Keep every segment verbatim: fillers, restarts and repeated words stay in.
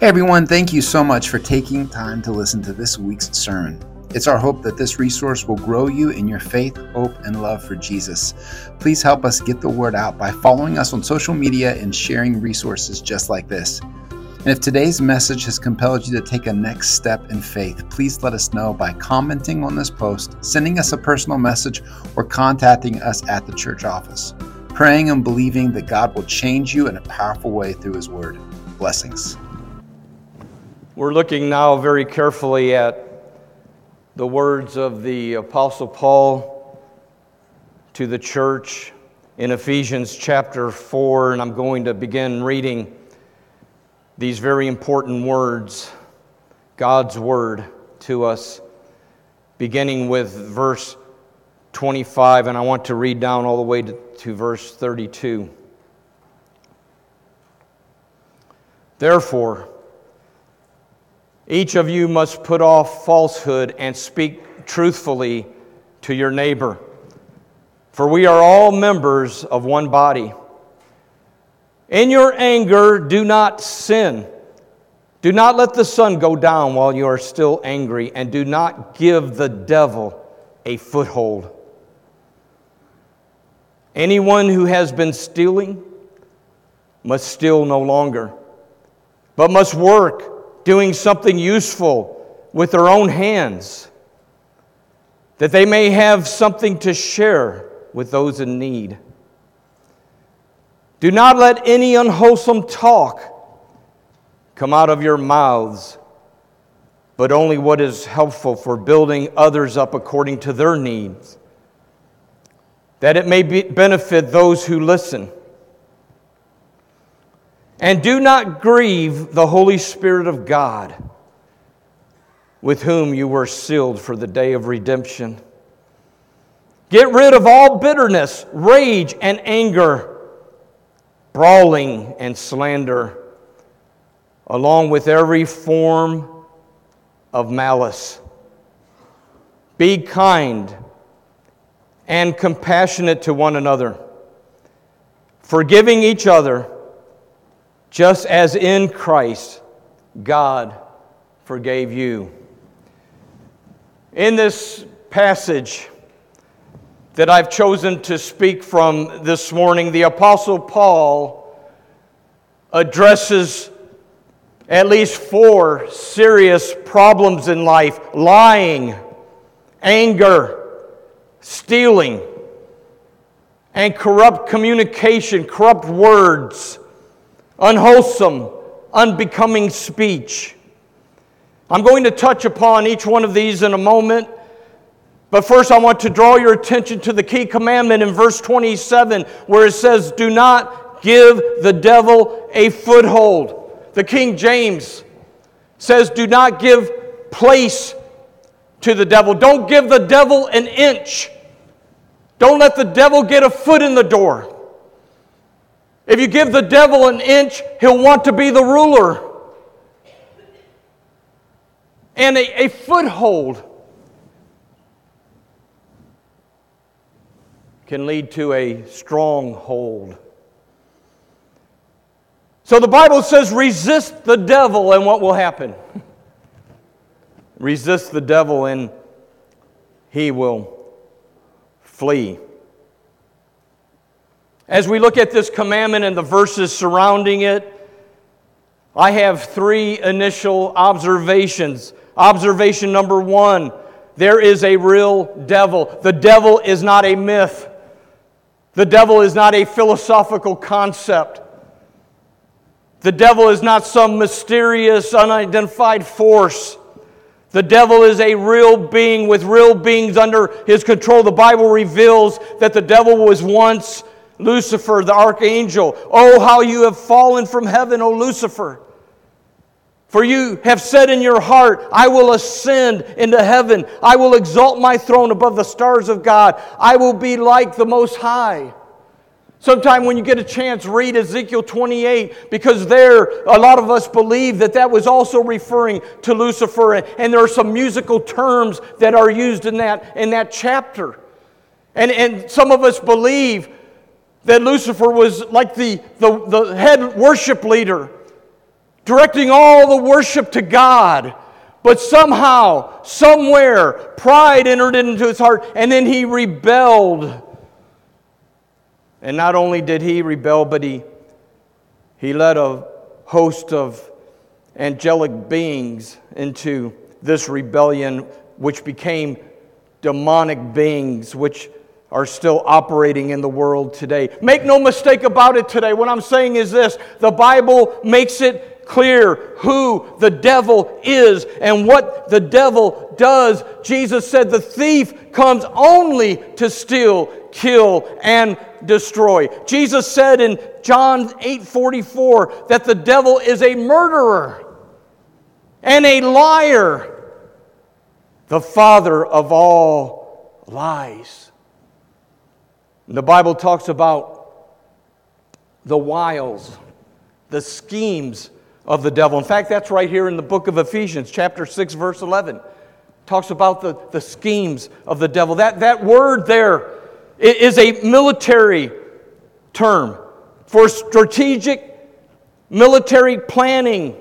Hey everyone, thank you so much for taking time to listen to this week's sermon. It's our hope that this resource will grow you in your faith, hope, and love for Jesus. Please help us get the word out by following us on social media and sharing resources just like this. And if today's message has compelled you to take a next step in faith, please let us know by commenting on this post, sending us a personal message, or contacting us at the church office. Praying and believing that God will change you in a powerful way through His Word. Blessings. We're looking now very carefully at the words of the Apostle Paul to the church in Ephesians chapter four, and I'm going to begin reading these very important words, God's Word to us, beginning with verse twenty-five, and I want to read down all the way to, to verse thirty-two. Therefore, each of you must put off falsehood and speak truthfully to your neighbor. For we are all members of one body. In your anger, do not sin. Do not let the sun go down while you are still angry, and do not give the devil a foothold. Anyone who has been stealing must steal no longer, but must work, doing something useful with their own hands, that they may have something to share with those in need. Do not let any unwholesome talk come out of your mouths, but only what is helpful for building others up according to their needs, that it may be benefit those who listen. And do not grieve the Holy Spirit of God, with whom you were sealed for the day of redemption. Get rid of all bitterness, rage, and anger, brawling and slander, along with every form of malice. Be kind and compassionate to one another, forgiving each other, just as in Christ God forgave you. In this passage that I've chosen to speak from this morning, the Apostle Paul addresses at least four serious problems in life: lying, anger, stealing, and corrupt communication, corrupt words, unwholesome, unbecoming speech. I'm going to touch upon each one of these in a moment, but first I want to draw your attention to the key commandment in verse twenty-seven, where it says, do not give the devil a foothold. The King James says, do not give place to the devil. Don't give the devil an inch. Don't let the devil get a foot in the door. If you give the devil an inch, he'll want to be the ruler. And a, a foothold can lead to a stronghold. So the Bible says, resist the devil, and what will happen? Resist the devil, and he will flee. As we look at this commandment and the verses surrounding it, I have three initial observations. Observation number one, there is a real devil. The devil is not a myth. The devil is not a philosophical concept. The devil is not some mysterious, unidentified force. The devil is a real being with real beings under his control. The Bible reveals that the devil was once Lucifer, the archangel. Oh, how you have fallen from heaven, O Lucifer. For you have said in your heart, I will ascend into heaven. I will exalt my throne above the stars of God. I will be like the Most High. Sometime when you get a chance, read Ezekiel twenty-eight, because there, a lot of us believe that that was also referring to Lucifer, and there are some musical terms that are used in that, in that chapter. And, and some of us believe that Lucifer was like the, the, the head worship leader directing all the worship to God. But somehow, somewhere, pride entered into his heart, and then he rebelled. And not only did he rebel, but he, he led a host of angelic beings into this rebellion, which became demonic beings, which are still operating in the world today. Make no mistake about it today. What I'm saying is this: the Bible makes it clear who the devil is and what the devil does. Jesus said the thief comes only to steal, kill, and destroy. Jesus said in John eight forty-four that the devil is a murderer and a liar, the father of all lies. The Bible talks about the wiles, the schemes of the devil. In fact, that's right here in the book of Ephesians, chapter six, verse eleven. Talks about the, the schemes of the devil. That, that word there is a military term for strategic military planning.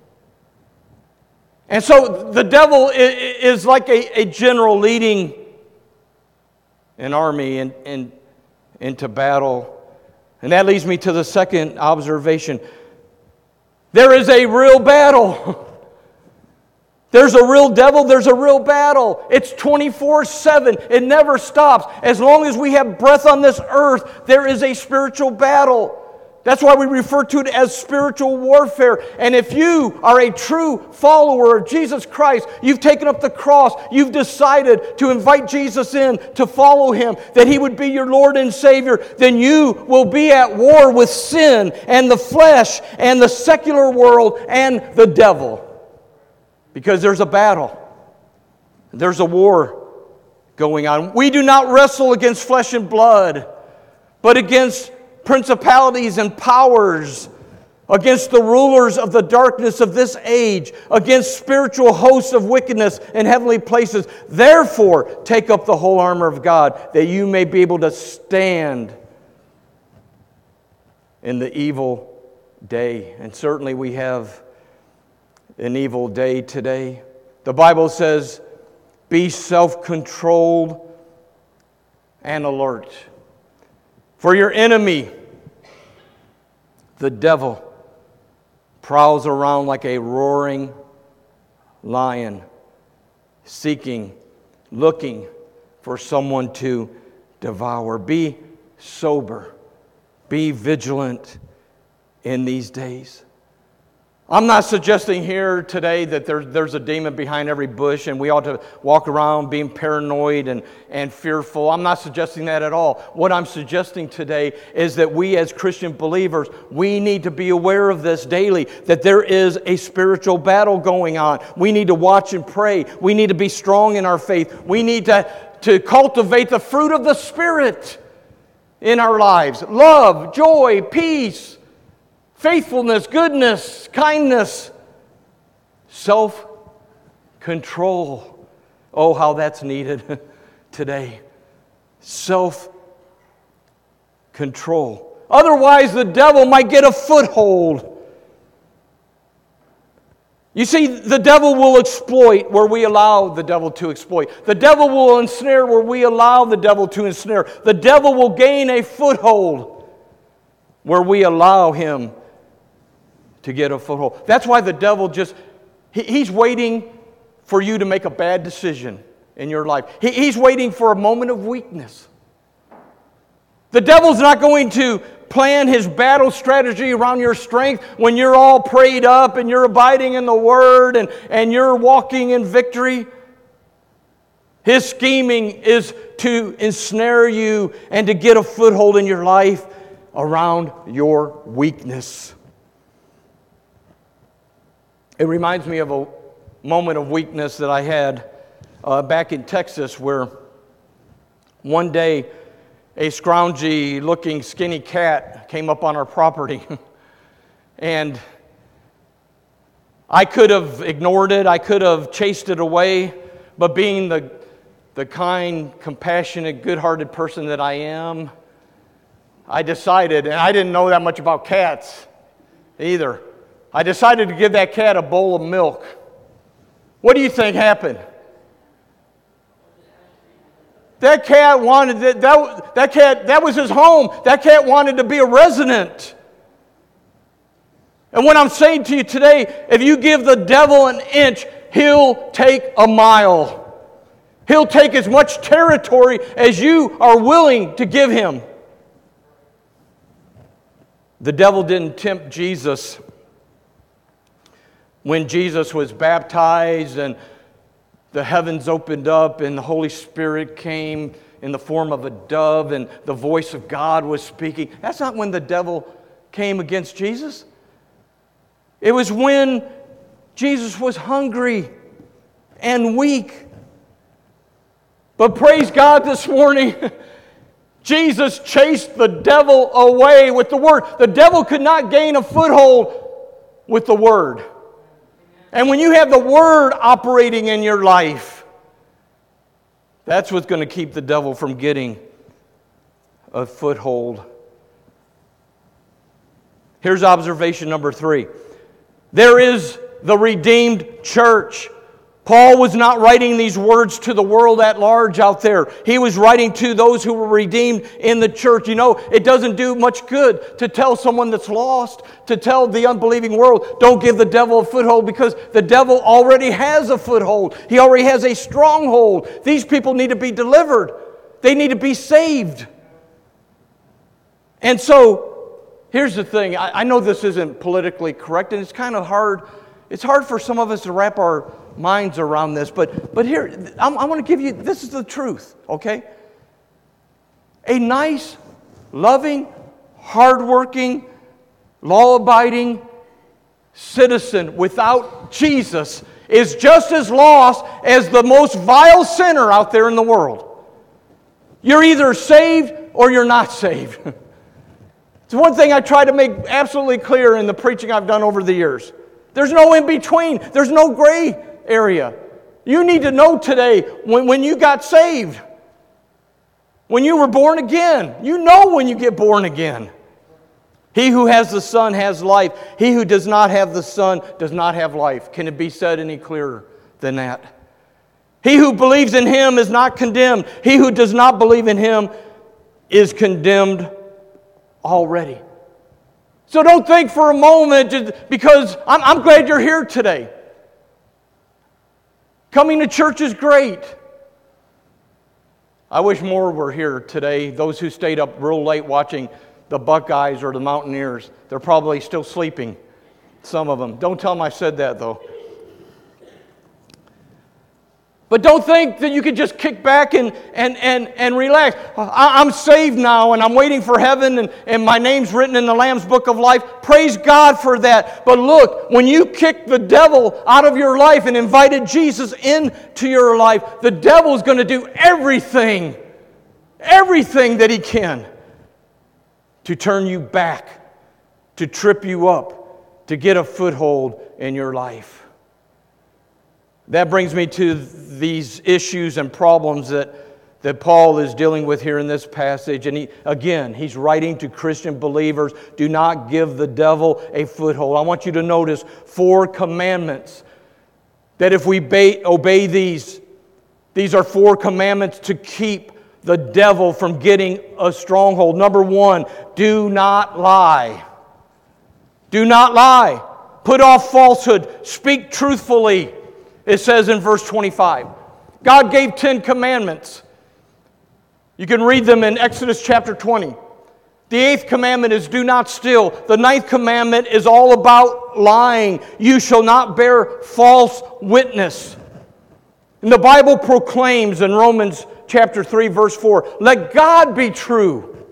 And so the devil is like a, a general leading an army in, in, into battle. And that leads me to the second observation. There is a real battle. There's a real devil, there's a real battle. It's twenty-four seven. It never stops. As long as we have breath on this earth, there is a spiritual battle. That's why we refer to it as spiritual warfare. And if you are a true follower of Jesus Christ, you've taken up the cross, you've decided to invite Jesus in, to follow Him, that He would be your Lord and Savior, then you will be at war with sin and the flesh and the secular world and the devil. Because there's a battle. There's a war going on. We do not wrestle against flesh and blood, but against principalities and powers, against the rulers of the darkness of this age, against spiritual hosts of wickedness in heavenly places. Therefore, take up the whole armor of God, that you may be able to stand in the evil day. And certainly we have an evil day today. The Bible says, be self-controlled and alert. For your enemy, the devil, prowls around like a roaring lion, seeking, looking for someone to devour. Be sober. Be vigilant in these days. I'm not suggesting here today that there, there's a demon behind every bush and we ought to walk around being paranoid and, and fearful. I'm not suggesting that at all. What I'm suggesting today is that we as Christian believers, we need to be aware of this daily, that there is a spiritual battle going on. We need to watch and pray. We need to be strong in our faith. We need to, to cultivate the fruit of the Spirit in our lives. Love, joy, peace, faithfulness, goodness, kindness, self-control. Oh, how that's needed today. Self-control. Otherwise, the devil might get a foothold. You see, the devil will exploit where we allow the devil to exploit. The devil will ensnare where we allow the devil to ensnare. The devil will gain a foothold where we allow him to get a foothold. That's why the devil just, he, he's waiting for you to make a bad decision in your life. He, he's waiting for a moment of weakness. The devil's not going to plan his battle strategy around your strength when you're all prayed up and you're abiding in the Word and, and you're walking in victory. His scheming is to ensnare you and to get a foothold in your life around your weakness. It reminds me of a moment of weakness that I had uh, back in Texas, where one day a scroungy-looking skinny cat came up on our property. And I could have ignored it. I could have chased it away. But being the, the kind, compassionate, good-hearted person that I am, I decided, and I didn't know that much about cats either, I decided to give that cat a bowl of milk. What do you think happened? That cat wanted, that, that, that cat, that was his home. That cat wanted to be a resident. And what I'm saying to you today, if you give the devil an inch, he'll take a mile. He'll take as much territory as you are willing to give him. The devil didn't tempt Jesus when Jesus was baptized and the heavens opened up and the Holy Spirit came in the form of a dove and the voice of God was speaking. That's not when the devil came against Jesus. It was when Jesus was hungry and weak. But praise God this morning, Jesus chased the devil away with the Word. The devil could not gain a foothold with the Word. And when you have the Word operating in your life, that's what's going to keep the devil from getting a foothold. Here's observation number three. There is the redeemed church. Paul was not writing these words to the world at large out there. He was writing to those who were redeemed in the church. You know, it doesn't do much good to tell someone that's lost, to tell the unbelieving world, don't give the devil a foothold, because the devil already has a foothold. He already has a stronghold. These people need to be delivered. They need to be saved. And so, here's the thing. I, I know this isn't politically correct, and it's kind of hard. It's hard for some of us to wrap our minds around this, but but here, I'm, I want to give you, this is the truth, okay? A nice, loving, hardworking, law-abiding citizen without Jesus is just as lost as the most vile sinner out there in the world. You're either saved or you're not saved. It's one thing I try to make absolutely clear in the preaching I've done over the years. There's no in-between. There's no gray area. You need to know today when, when you got saved, when you were born again. You know when you get born again. He who has the Son has life. He who does not have the Son does not have life. Can it be said any clearer than that? He who believes in Him is not condemned. He who does not believe in Him is condemned already. So don't think for a moment, because I'm, I'm glad you're here today. Coming to church is great. I wish more were here today. Those who stayed up real late watching the Buckeyes or the Mountaineers, they're probably still sleeping, some of them. Don't tell them I said that, though. But don't think that you could just kick back and, and, and, and relax. I, I'm saved now and I'm waiting for heaven and, and my name's written in the Lamb's Book of Life. Praise God for that. But look, when you kicked the devil out of your life and invited Jesus into your life, the devil's going to do everything, everything that he can to turn you back, to trip you up, to get a foothold in your life. That brings me to these issues and problems that, that Paul is dealing with here in this passage. And he, again, he's writing to Christian believers. Do not give the devil a foothold. I want you to notice four commandments that if we obey, obey these, these are four commandments to keep the devil from getting a stronghold. Number one, do not lie. Do not lie. Put off falsehood. Speak truthfully. It says in verse twenty-five, God gave ten commandments. You can read them in Exodus chapter twenty. The eighth commandment is do not steal. The ninth commandment is all about lying. You shall not bear false witness. And the Bible proclaims in Romans chapter three, verse four, let God be true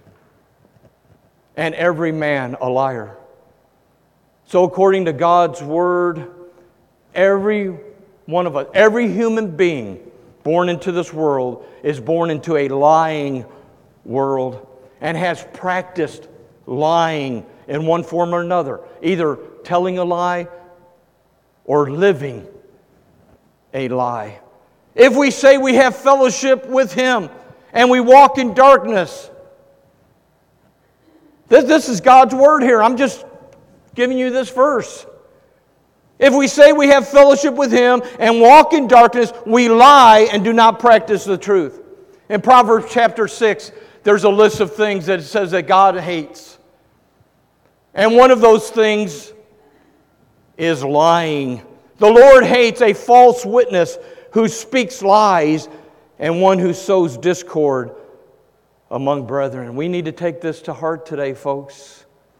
and every man a liar. So according to God's word, every one of us, every human being born into this world is born into a lying world and has practiced lying in one form or another, either telling a lie or living a lie. If we say we have fellowship with Him and we walk in darkness, this, this is God's word here. I'm just giving you this verse. If we say we have fellowship with Him and walk in darkness, we lie and do not practice the truth. In Proverbs chapter six, there's a list of things that it says that God hates. And one of those things is lying. The Lord hates a false witness who speaks lies and one who sows discord among brethren. We need to take this to heart today, folks.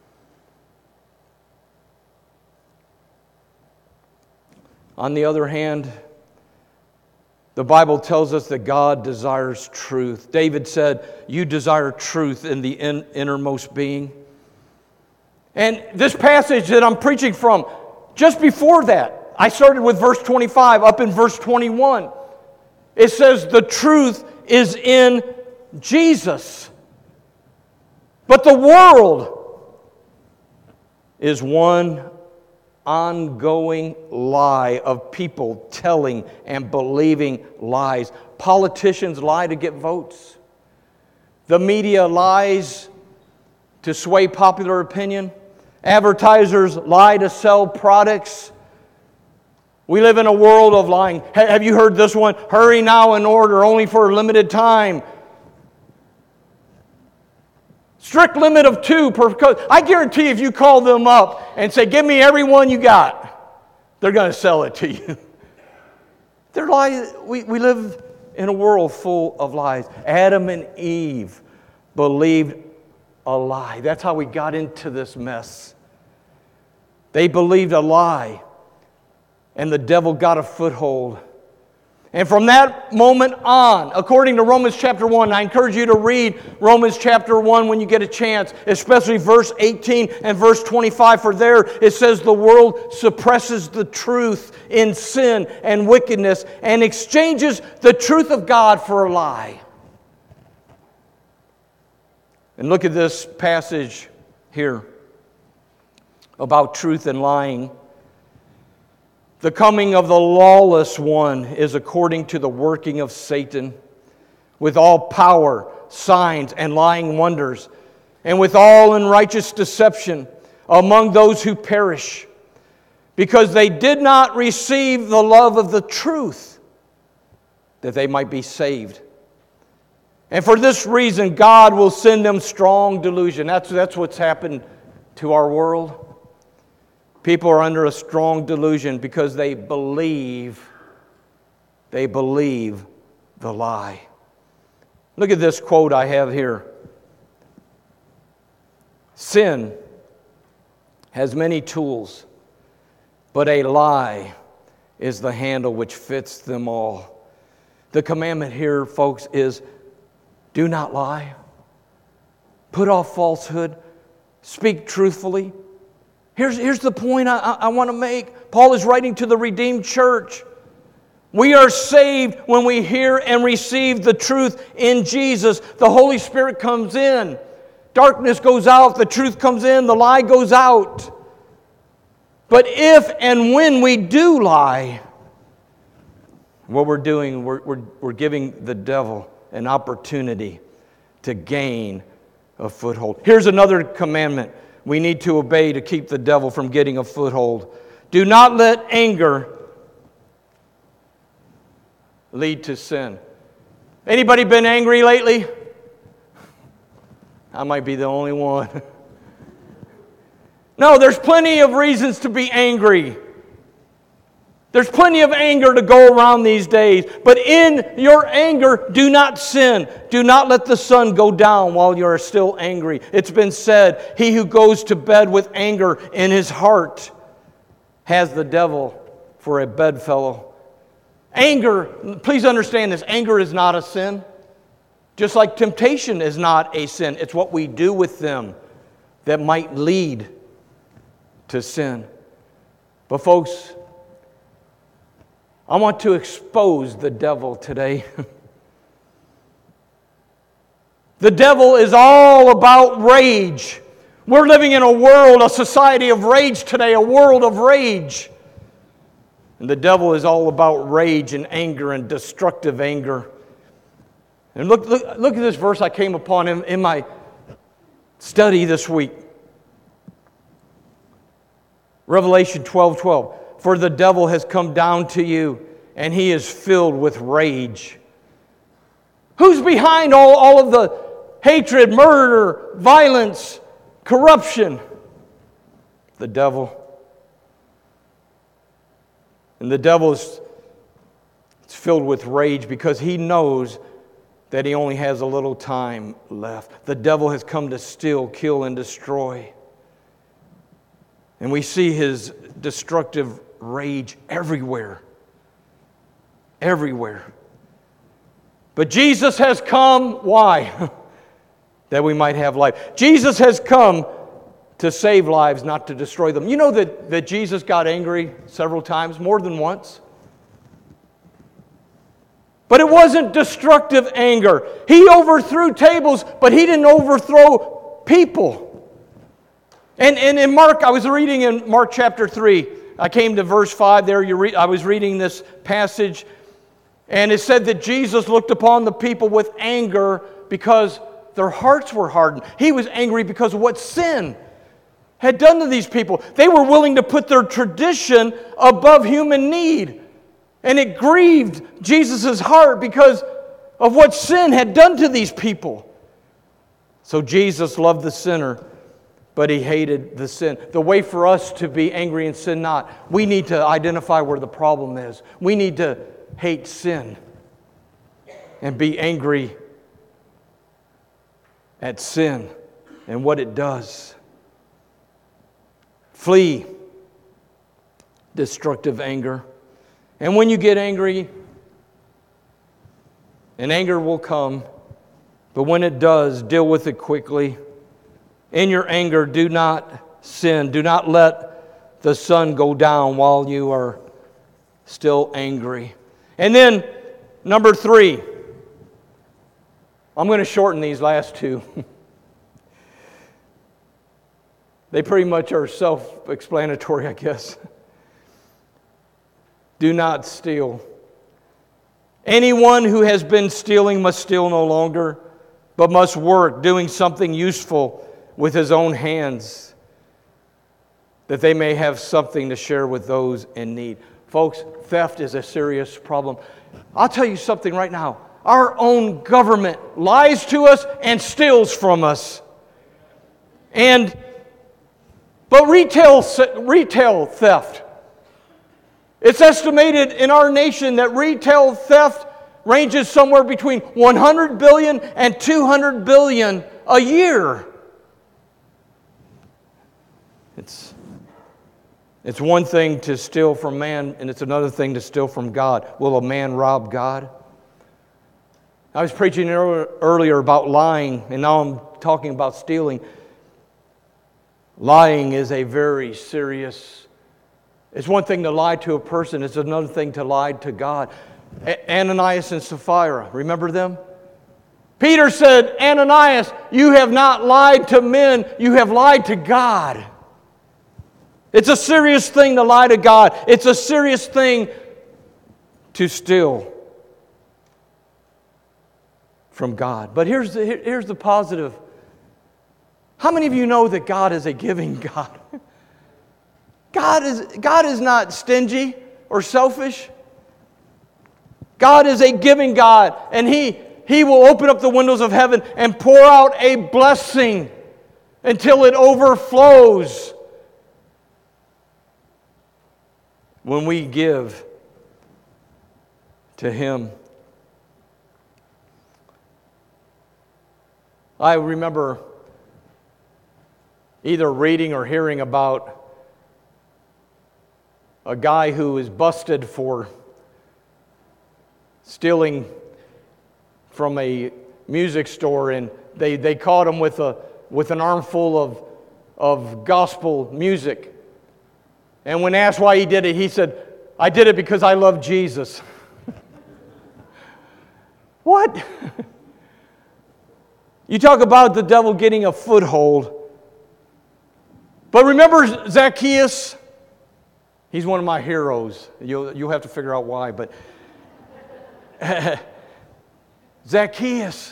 On the other hand, the Bible tells us that God desires truth. David said, "You desire truth in the in, innermost being." And this passage that I'm preaching from, just before that, I started with verse twenty-five, up in verse twenty-one. It says, "The truth is in Jesus." But the world is one ongoing lie of people telling and believing lies. Politicians lie to get votes. The media lies to sway popular opinion. Advertisers lie to sell products. We live in a world of lying. Have you heard this one? Hurry now in order, only for a limited time. Strict limit of two per coat. I guarantee if you call them up and say, "Give me every one you got," they're going to sell it to you. They're lies. We, we live in a world full of lies. Adam and Eve believed a lie. That's how we got into this mess. They believed a lie, and the devil got a foothold. And from that moment on, according to Romans chapter one, I encourage you to read Romans chapter one when you get a chance, especially verse eighteen and verse twenty-five, for there it says the world suppresses the truth in sin and wickedness and exchanges the truth of God for a lie. And look at this passage here about truth and lying. The coming of the lawless one is according to the working of Satan, with all power, signs, and lying wonders, and with all unrighteous deception among those who perish, because they did not receive the love of the truth, that they might be saved. And for this reason, God will send them strong delusion. That's, that's what's happened to our world. People are under a strong delusion because they believe, they believe the lie. Look at this quote I have here. Sin has many tools, but a lie is the handle which fits them all. The commandment here, folks, is do not lie. Put off falsehood. Speak truthfully. Here's, here's the point I, I, I want to make. Paul is writing to the redeemed church. We are saved when we hear and receive the truth in Jesus. The Holy Spirit comes in. Darkness goes out. The truth comes in. The lie goes out. But if and when we do lie, what we're doing, we're, we're, we're giving the devil an opportunity to gain a foothold. Here's another commandment we need to obey to keep the devil from getting a foothold. Do not let anger lead to sin. Anybody been angry lately? I might be the only one. No, there's plenty of reasons to be angry. There's plenty of anger to go around these days. But in your anger, do not sin. Do not let the sun go down while you are still angry. It's been said, he who goes to bed with anger in his heart has the devil for a bedfellow. Anger, please understand this, anger is not a sin. Just like temptation is not a sin. It's what we do with them that might lead to sin. But folks, I want to expose the devil today. The devil is all about rage. We're living in a world, a society of rage today, a world of rage. And the devil is all about rage and anger and destructive anger. And look, look, look at this verse I came upon in, in my study this week. Revelation twelve twelve. For the devil has come down to you, and he is filled with rage. Who's behind all, all of the hatred, murder, violence, corruption? The devil. And the devil is filled with rage because he knows that he only has a little time left. The devil has come to steal, kill, and destroy. And we see his destructive rage everywhere. Everywhere. But Jesus has come, why? That we might have life. Jesus has come to save lives, not to destroy them. You know that, that Jesus got angry several times, more than once? But it wasn't destructive anger. He overthrew tables, but he didn't overthrow people. And, and in Mark, I was reading in Mark chapter three. I came to verse five there. You re- I was reading this passage, and it said that Jesus looked upon the people with anger because their hearts were hardened. He was angry because of what sin had done to these people. They were willing to put their tradition above human need. And it grieved Jesus' heart because of what sin had done to these people. So Jesus loved the sinner, but he hated the sin. The way for us to be angry and sin not, we need to identify where the problem is. We need to hate sin and be angry at sin and what it does. Flee destructive anger. And when you get angry, and anger will come, but when it does, deal with it quickly. In your anger, do not sin. Do not let the sun go down while you are still angry. And then, number three, I'm going to shorten these last two. They pretty much are self-explanatory, I guess. Do not steal. Anyone who has been stealing must steal no longer, but must work, doing something useful with his own hands, that they may have something to share with those in need. Folks, theft is a serious problem. I'll tell you something right now. Our own government lies to us and steals from us. And but retail retail theft. It's estimated in our nation that retail theft ranges somewhere between one hundred billion dollars and two hundred billion dollars a year. It's, it's one thing to steal from man, and it's another thing to steal from God. Will a man rob God? I was preaching earlier about lying, and now I'm talking about stealing. Lying is a very serious. It's one thing to lie to a person. It's another thing to lie to God. A- Ananias and Sapphira, remember them? Peter said, Ananias, you have not lied to men, you have lied to God. It's a serious thing to lie to God. It's a serious thing to steal from God. But here's the, here's the positive. How many of you know that God is a giving God? God is, God is not stingy or selfish. God is a giving God, and He, He will open up the windows of heaven and pour out a blessing until it overflows when we give to Him. I remember either reading or hearing about a guy who was busted for stealing from a music store, and they, they caught him with a with an armful of, of gospel music. And when asked why he did it, he said, I did it because I love Jesus. What? You talk about the devil getting a foothold. But remember Zacchaeus? He's one of my heroes. You'll, you'll have to figure out why. But Zacchaeus,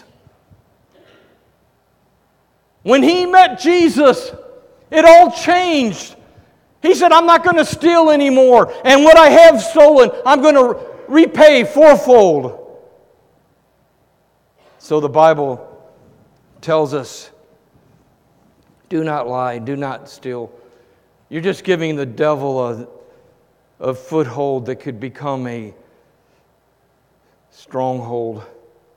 when he met Jesus, it all changed. He said, I'm not going to steal anymore. And what I have stolen, I'm going to repay fourfold. So the Bible tells us, do not lie, do not steal. You're just giving the devil a, a foothold that could become a stronghold.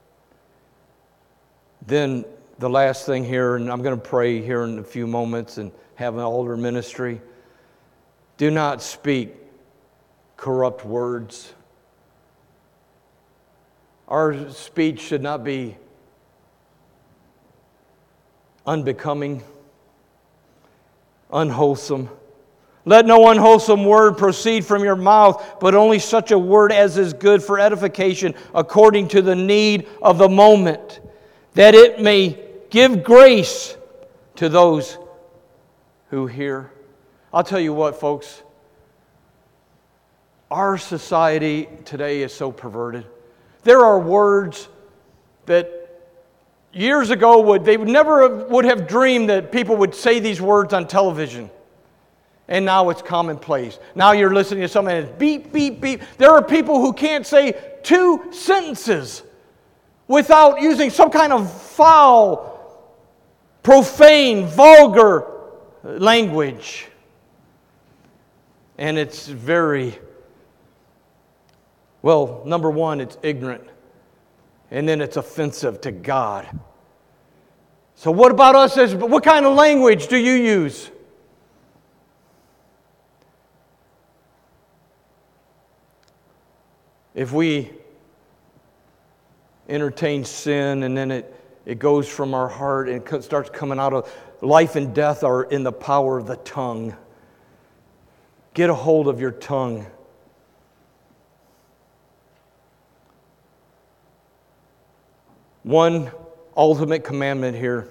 Then the last thing here, and I'm going to pray here in a few moments and have an altar ministry. Do not speak corrupt words. Our speech should not be unbecoming, unwholesome. Let no unwholesome word proceed from your mouth, but only such a word as is good for edification according to the need of the moment, that it may give grace to those who hear. I'll tell you what, folks. Our society today is so perverted. There are words that years ago would they would never would have dreamed that people would say these words on television. And now it's commonplace. Now you're listening to something that's beep, beep, beep. There are people who can't say two sentences without using some kind of foul, profane, vulgar language. And it's very, well, number one, it's ignorant. And then it's offensive to God. So what about us as, what kind of language do you use? If we entertain sin and then it, it goes from our heart and it starts coming out of life and death are in the power of the tongue. Get a hold of your tongue. One ultimate commandment here.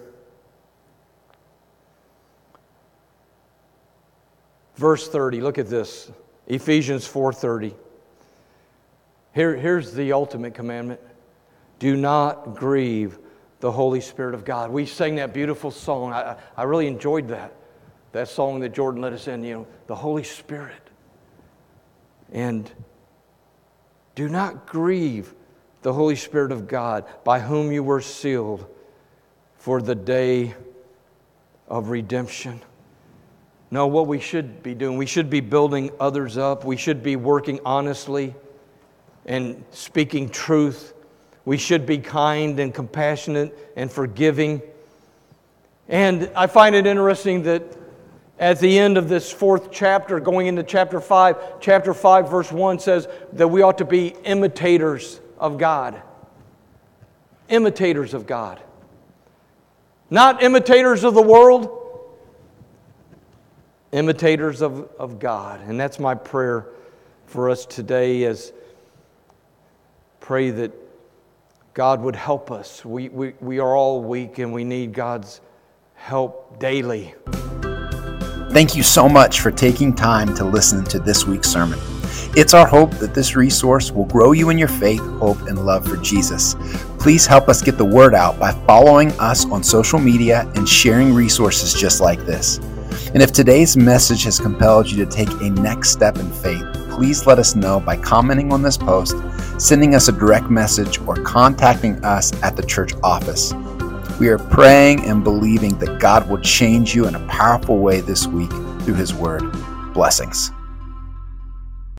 Verse thirty, look at this. Ephesians four thirty. Here, here's the ultimate commandment. Do not grieve the Holy Spirit of God. We sang that beautiful song. I, I really enjoyed that. That song that Jordan led us in, you know, the Holy Spirit. And do not grieve the Holy Spirit of God, by whom you were sealed for the day of redemption. No, what we should be doing, we should be building others up. We should be working honestly and speaking truth. We should be kind and compassionate and forgiving. And I find it interesting that at the end of this fourth chapter, going into chapter five, chapter five verse one says that we ought to be imitators of God. Imitators of God. Not imitators of the world, imitators of, of God. And that's my prayer for us today, as pray that God would help us. We, we, we are all weak and we need God's help daily. Thank you so much for taking time to listen to this week's sermon. It's our hope that this resource will grow you in your faith, hope, and love for Jesus. Please help us get the word out by following us on social media and sharing resources just like this. And if today's message has compelled you to take a next step in faith, please let us know by commenting on this post, sending us a direct message, or contacting us at the church office. We are praying and believing that God will change you in a powerful way this week through His Word. Blessings.